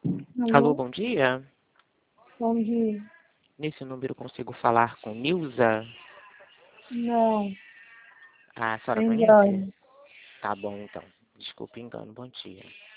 Alô, Alô? bom dia. Bom dia. Nesse número eu consigo falar com Nilza? Não, Ah, a senhora é conhece? engano. Tá bom, então. Desculpe o engano. Bom dia.